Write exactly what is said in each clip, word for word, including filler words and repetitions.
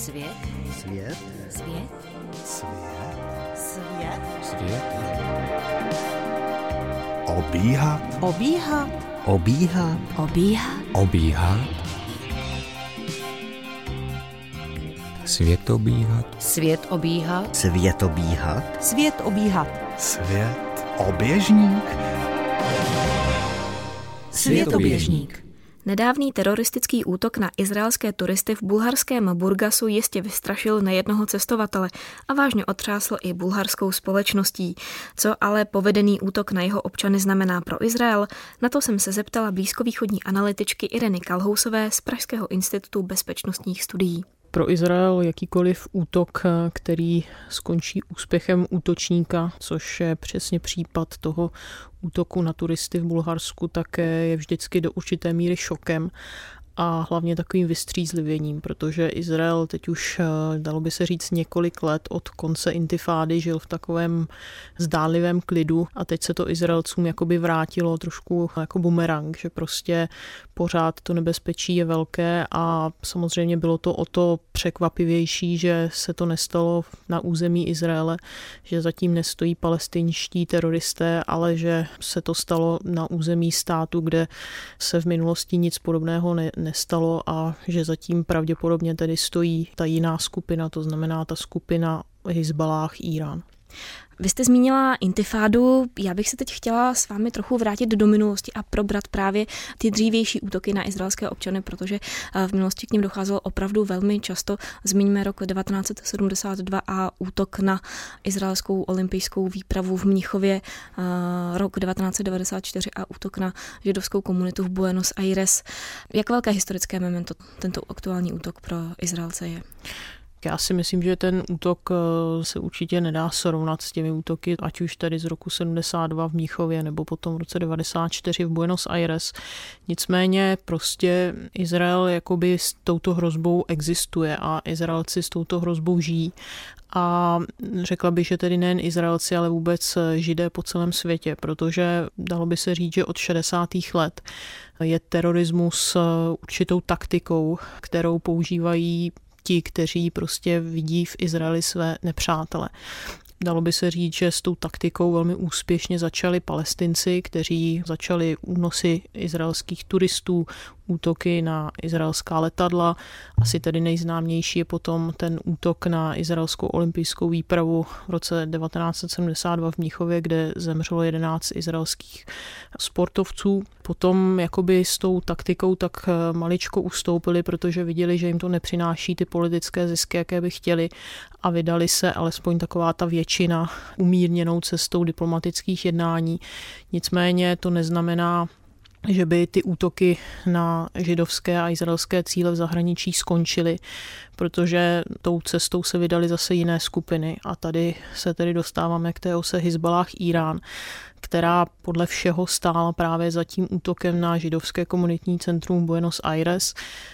Svět. Svět. Svět. Svět. Svět. Svět. Obíhat. Obíhat. Obíhat. Obíhat. Obíhat. Svět obíhat. Svět obíhat. Svět obíhat. Svět obíhat. Svět oběžník. Světoběžník. Nedávný teroristický útok na izraelské turisty v bulharském Burgasu jistě vystrašil nejednoho cestovatele a vážně otřásl i bulharskou společností. Co ale povedený útok na jeho občany znamená pro Izrael, na to jsem se zeptala blízkovýchodní analytičky Ireny Kalhousové z Pražského institutu bezpečnostních studií. Pro Izrael jakýkoliv útok, který skončí úspěchem útočníka, což je přesně případ toho útoku na turisty v Bulharsku, tak je vždycky do určité míry šokem a hlavně takovým vystřízlivěním, protože Izrael teď už, dalo by se říct, několik let od konce intifády žil v takovém zdánlivém klidu a teď se to Izraelcům jakoby vrátilo trošku jako bumerang, že prostě pořád to nebezpečí je velké a samozřejmě bylo to o to překvapivější, že se to nestalo na území Izraele, že zatím nestojí palestinští teroristé, ale že se to stalo na území státu, kde se v minulosti nic podobného ne, nestalo a že zatím pravděpodobně tedy stojí ta jiná skupina, to znamená ta skupina Hizballáh Írán. Vy jste zmínila intifádu, já bych se teď chtěla s vámi trochu vrátit do minulosti a probrat právě ty dřívější útoky na izraelské občany, protože v minulosti k nim docházelo opravdu velmi často. Zmíníme rok devatenáct set sedmdesát dva a útok na izraelskou olympijskou výpravu v Mnichově, rok devatenáct set devadesát čtyři a útok na židovskou komunitu v Buenos Aires. Jak velké historické memento tento aktuální útok pro Izraelce je? Já si myslím, že ten útok se určitě nedá srovnat s těmi útoky, ať už tady z roku sedmdesát dva v Mnichově nebo potom v roce devadesát čtyři v Buenos Aires. Nicméně prostě Izrael jakoby s touto hrozbou existuje a Izraelci s touto hrozbou žijí. A řekla bych, že tedy nejen Izraelci, ale vůbec Židé po celém světě, protože dalo by se říct, že od šedesátých let je terorismus určitou taktikou, kterou používají ti, kteří prostě vidí v Izraeli své nepřátele. Dalo by se říct, že s tou taktikou velmi úspěšně začali Palestinci, kteří začali únosy izraelských turistů, útoky na izraelská letadla. Asi tedy nejznámější je potom ten útok na izraelskou olympijskou výpravu v roce devatenáct set sedmdesát dva v Mnichově, kde zemřelo jedenáct izraelských sportovců. Potom jakoby s tou taktikou tak maličko ustoupili, protože viděli, že jim to nepřináší ty politické zisky, jaké by chtěli a vydali se alespoň taková ta většina umírněnou cestou diplomatických jednání. Nicméně to neznamená, že by ty útoky na židovské a izraelské cíle v zahraničí skončily, protože tou cestou se vydaly zase jiné skupiny a tady se tedy dostáváme k té ose Hizballáh Írán, která podle všeho stála právě za tím útokem na židovské komunitní centrum Buenos Aires,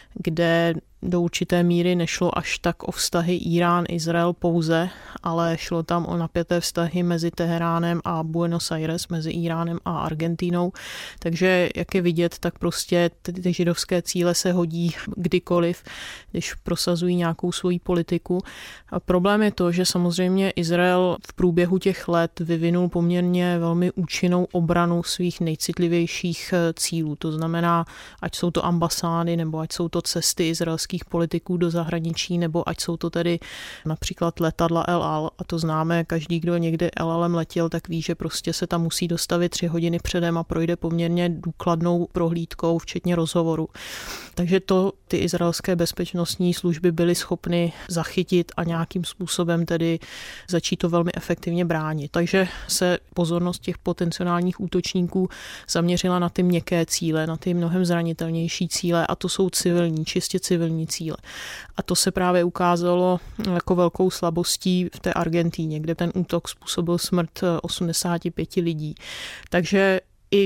kde do určité míry nešlo až tak o vztahy Irán-Izrael pouze, ale šlo tam o napjaté vztahy mezi Teheránem a Buenos Aires, mezi Iránem a Argentínou. Takže jak je vidět, tak prostě ty, ty židovské cíle se hodí kdykoliv, když prosazují nějakou svoji politiku. A problém je to, že samozřejmě Izrael v průběhu těch let vyvinul poměrně velmi účinnou obranu svých nejcitlivějších cílů. To znamená, ať jsou to ambasády, nebo ať jsou to cesty izraelských politiků do zahraničí, nebo ať jsou to tedy například letadla El Al. A to známe, každý, kdo někde El Alem letěl, tak ví, že prostě se tam musí dostavit tři hodiny předem a projde poměrně důkladnou prohlídkou, včetně rozhovoru. Takže to ty izraelské bezpečnostní služby byly schopny zachytit a nějakým způsobem tedy začít to velmi efektivně bránit. Takže se pozornost těch potenciálních útočníků zaměřila na ty měkké cíle, na ty mnohem zranitelnější cíle a to jsou civilní, čistě civilní cíle. A to se právě ukázalo jako velkou slabostí v té Argentíně, kde ten útok způsobil smrt osmdesáti pěti lidí. Takže i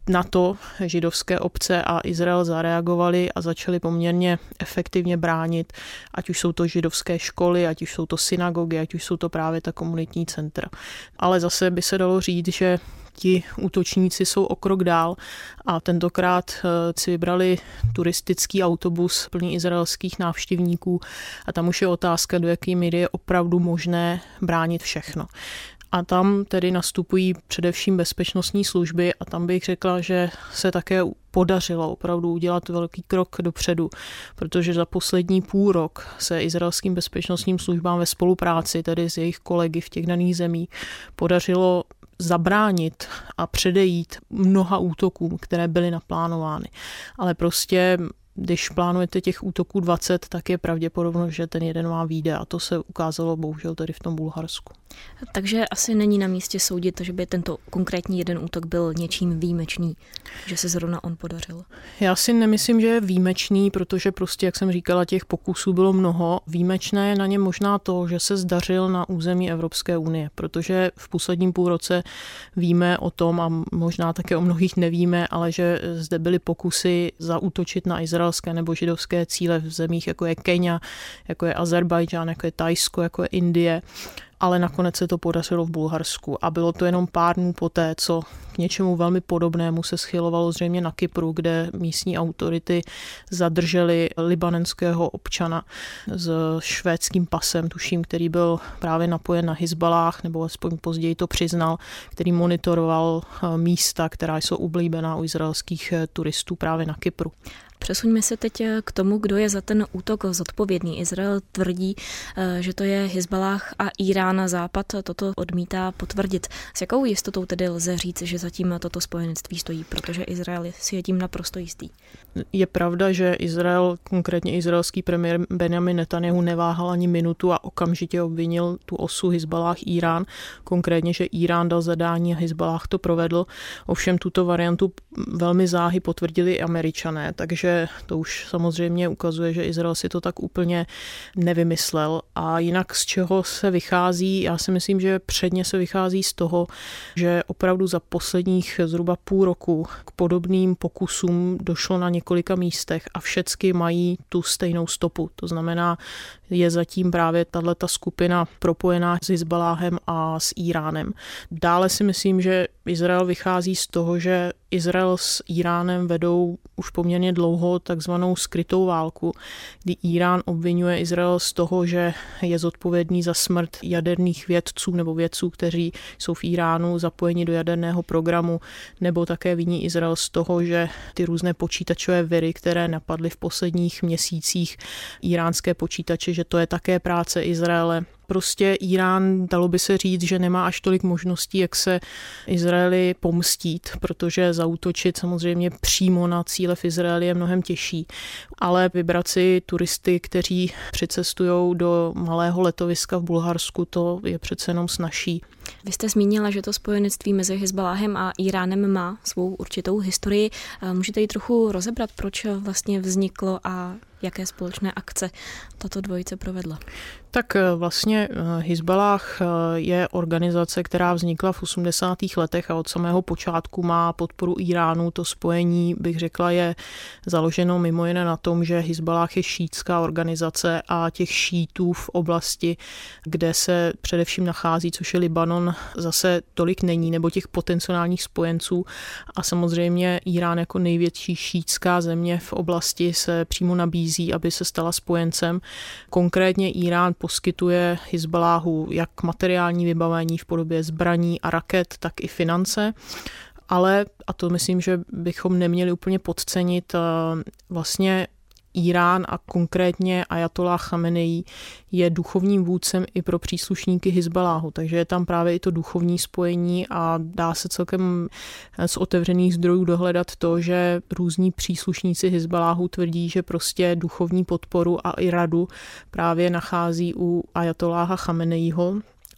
Na to židovské obce a Izrael zareagovali a začali poměrně efektivně bránit, ať už jsou to židovské školy, ať už jsou to synagogy, ať už jsou to právě ta komunitní centra. Ale zase by se dalo říct, že ti útočníci jsou o krok dál a tentokrát si vybrali turistický autobus plný izraelských návštěvníků a tam už je otázka, do jaké míry je opravdu možné bránit všechno. A tam tedy nastupují především bezpečnostní služby a tam bych řekla, že se také podařilo opravdu udělat velký krok dopředu, protože za poslední půl rok se izraelským bezpečnostním službám ve spolupráci tedy s jejich kolegy v těch daných zemích podařilo zabránit a předejít mnoha útokům, které byly naplánovány. Ale prostě když plánujete těch útoků dvacet, tak je pravděpodobno, že ten jeden vám vyjde a to se ukázalo bohužel tady v tom Bulharsku. Takže asi není na místě soudit, že by tento konkrétní jeden útok byl něčím výjimečný, že se zrovna on podařil. Já si nemyslím, že je výjimečný, protože prostě, jak jsem říkala, těch pokusů bylo mnoho. Výjimečné je na ně možná to, že se zdařil na území Evropské unie, protože v posledním půlroce víme o tom a možná také o mnohých nevíme, ale že zde byly pokusy zaútočit na izraelské nebo židovské cíle v zemích, jako je Kenia, jako je Azerbajdžán, jako je Thajsko, jako je Indie. Ale nakonec se to podařilo v Bulharsku a bylo to jenom pár dnů poté, co k něčemu velmi podobnému se schylovalo zřejmě na Kypru, kde místní autority zadrželi libanonského občana s švédským pasem, tuším, který byl právě napojen na Hizbalách, nebo aspoň později to přiznal, který monitoroval místa, která jsou oblíbená u izraelských turistů právě na Kypru. Přesuňme se teď k tomu, kdo je za ten útok zodpovědný. Izrael tvrdí, že to je Hizbalách a Irán. Západ toto odmítá potvrdit. S jakou jistotou tedy lze říct, že zatím toto spojenectví stojí, protože Izrael si je tím naprosto jistý? Je pravda, že Izrael, konkrétně izraelský premiér Benjamin Netanjahu neváhal ani minutu a okamžitě obvinil tu osu Hizbalách Irán. Konkrétně, že Irán dal zadání a Hizbalách to provedl. Ovšem tuto variantu velmi záhy potvrdili i Američané, takže to už samozřejmě ukazuje, že Izrael si to tak úplně nevymyslel. A jinak z čeho se vychází? Já si myslím, že předně se vychází z toho, že opravdu za posledních zhruba půl roku k podobným pokusům došlo na několika místech a všechny mají tu stejnou stopu. To znamená, je zatím právě tato skupina propojená s Hizbaláhem a s Iránem. Dále si myslím, že Izrael vychází z toho, že Izrael s Iránem vedou už poměrně dlouho takzvanou skrytou válku, kdy Irán obvinuje Izrael z toho, že je zodpovědný za smrt jaderných vědců nebo vědců, kteří jsou v Iránu zapojeni do jaderného programu, nebo také viní Izrael z toho, že ty různé počítačové viry, které napadly v posledních měsících iránské počítače, že to je také práce Izraele. Prostě Irán, dalo by se říct, že nemá až tolik možností, jak se Izraeli pomstít, protože zaútočit samozřejmě přímo na cíle v Izraeli je mnohem těžší. Ale vybrat si turisty, kteří přicestují do malého letoviska v Bulharsku, to je přece jenom snazší. Vy jste zmínila, že to spojenectví mezi Hizbaláhem a Iránem má svou určitou historii. Můžete ji trochu rozebrat, proč vlastně vzniklo a jaké společné akce tato dvojice provedla? Tak vlastně Hizbalách je organizace, která vznikla v osmdesátých letech a od samého počátku má podporu Iránu. To spojení, bych řekla, je založeno mimo jiné na tom, že Hizbalách je šíitská organizace a těch šítů v oblasti, kde se především nachází, což je Libanon, zase tolik není, nebo těch potenciálních spojenců. A samozřejmě Irán jako největší šíitská země v oblasti se přímo nabízí, aby se stala spojencem. Konkrétně Irán poskytuje Hizbaláhu jak materiální vybavení v podobě zbraní a raket, tak i finance. Ale, a to myslím, že bychom neměli úplně podcenit, vlastně Irán a konkrétně Ajatolláh Chameneí je duchovním vůdcem i pro příslušníky Hizbaláhu, takže je tam právě i to duchovní spojení a dá se celkem z otevřených zdrojů dohledat to, že různí příslušníci Hizbaláhu tvrdí, že prostě duchovní podporu a i radu právě nachází u Ajatolláha Chameneího.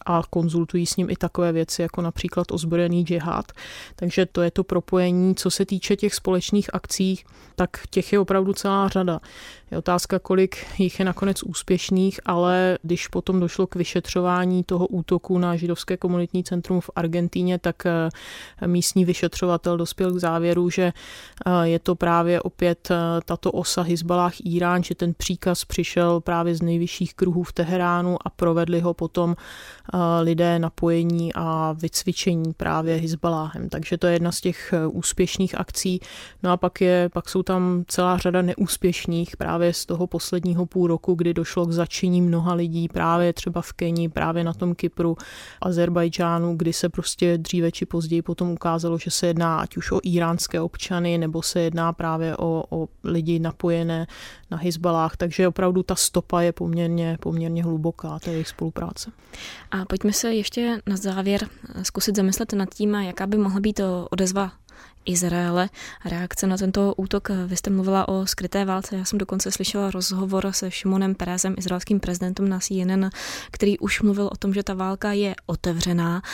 a konzultují s ním i takové věci, jako například ozbrojený džihad. Takže to je to propojení. Co se týče těch společných akcí, tak těch je opravdu celá řada. Je otázka, kolik jich je nakonec úspěšných, ale když potom došlo k vyšetřování toho útoku na židovské komunitní centrum v Argentíně, tak místní vyšetřovatel dospěl k závěru, že je to právě opět tato osa Hizballáh Írán, že ten příkaz přišel právě z nejvyšších kruhů v Teheránu a provedli ho potom lidé napojení a vycvičení právě Hizballáhem. Takže to je jedna z těch úspěšných akcí. No a pak, je, pak jsou tam celá řada neúspěšných právě z toho posledního půl roku, kdy došlo k zatčení mnoha lidí právě třeba v Keni, právě na tom Kypru, Azerbajdžánu, kdy se prostě dříve či později potom ukázalo, že se jedná ať už o íránské občany, nebo se jedná právě o, o lidi napojené na Hizballáh, takže opravdu ta stopa je poměrně, poměrně hluboká, ta jejich spolupráce. A pojďme se ještě na závěr zkusit zamyslet nad tím, jaká by mohla být odezva Izraele. Reakce na tento útok, vy jste mluvila o skryté válce, já jsem dokonce slyšela rozhovor se Šimonem Peresem, izraelským prezidentem na C N N, který už mluvil o tom, že ta válka je otevřená.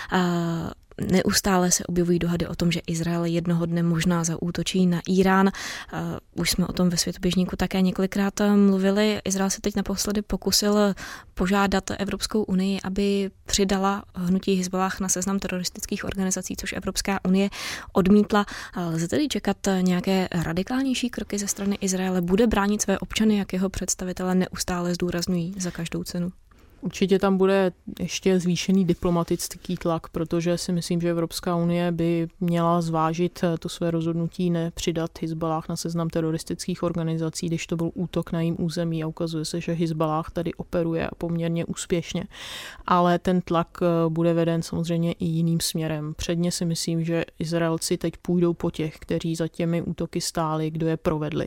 Neustále se objevují dohady o tom, že Izrael jednoho dne možná zaútočí na Irán. Už jsme o tom ve Světoběžníku také několikrát mluvili. Izrael se teď naposledy pokusil požádat Evropskou unii, aby přidala hnutí Hizballáh na seznam teroristických organizací, což Evropská unie odmítla. Lze tedy čekat nějaké radikálnější kroky ze strany Izraele? Bude bránit své občany, jak jeho představitelé neustále zdůrazňují za každou cenu? Určitě tam bude ještě zvýšený diplomatický tlak, protože si myslím, že Evropská unie by měla zvážit to své rozhodnutí nepřidat Hizballáh na seznam teroristických organizací, když to byl útok na jejím území a ukazuje se, že Hizballáh tady operuje poměrně úspěšně. Ale ten tlak bude veden samozřejmě i jiným směrem. Předně si myslím, že Izraelci teď půjdou po těch, kteří za těmi útoky stáli, kdo je provedli.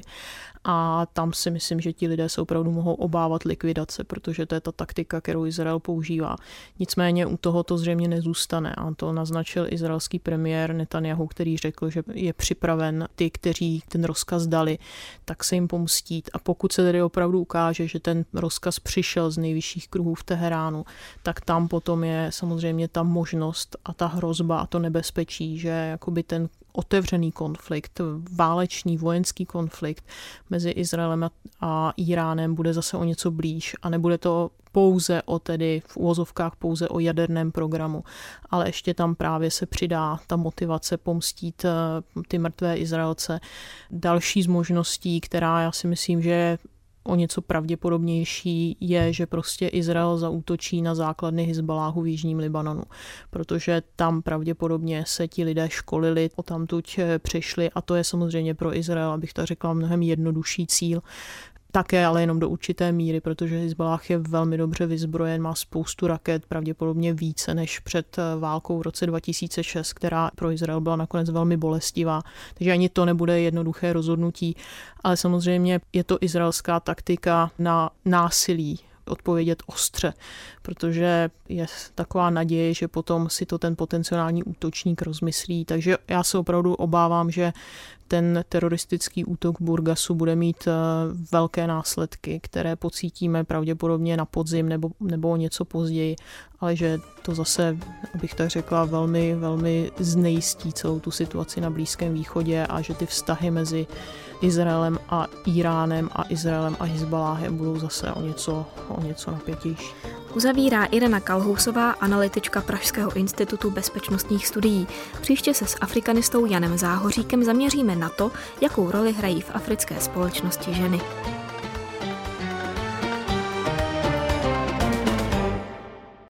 A tam si myslím, že ti lidé se opravdu mohou obávat likvidace, protože to je ta taktika, kterou Izrael používá. Nicméně u toho to zřejmě nezůstane a to naznačil izraelský premiér Netanjahu, který řekl, že je připraven ty, kteří ten rozkaz dali, tak se jim pomstít. A pokud se tedy opravdu ukáže, že ten rozkaz přišel z nejvyšších kruhů v Teheránu, tak tam potom je samozřejmě ta možnost a ta hrozba a to nebezpečí, že jakoby ten otevřený konflikt, válečný vojenský konflikt mezi Izraelem a Íránem bude zase o něco blíž a nebude to pouze o tedy v uvozovkách pouze o jaderném programu, ale ještě tam právě se přidá ta motivace pomstít ty mrtvé Izraelce. Další z možností, která já si myslím, že je o něco pravděpodobnější, je, že prostě Izrael zaútočí na základny Hizballáhu v jižním Libanonu, protože tam pravděpodobně se ti lidé školili, odtamtud přišli a to je samozřejmě pro Izrael, abych tak řekla, mnohem jednodušší cíl. Také ale jenom do určité míry, protože Hizballáh je velmi dobře vyzbrojen, má spoustu raket, pravděpodobně více než před válkou v roce dva tisíce šest, která pro Izrael byla nakonec velmi bolestivá. Takže ani to nebude jednoduché rozhodnutí, ale samozřejmě je to izraelská taktika na násilí, odpovědět ostře, protože je taková naděje, že potom si to ten potenciální útočník rozmyslí. Takže já se opravdu obávám, že ten teroristický útok v Burgasu bude mít velké následky, které pocítíme pravděpodobně na podzim nebo, nebo něco později, ale že to zase, abych tak řekla, velmi, velmi znejistí celou tu situaci na Blízkém východě a že ty vztahy mezi Izraelem a Íránem a Izraelem a Hizballáhem budou zase o něco, o něco napětější. Uzavírá Irena Kalhousová, analytička Pražského institutu bezpečnostních studií. Příště se s afrikanistou Janem Záhoříkem zaměříme na to, jakou roli hrají v africké společnosti ženy.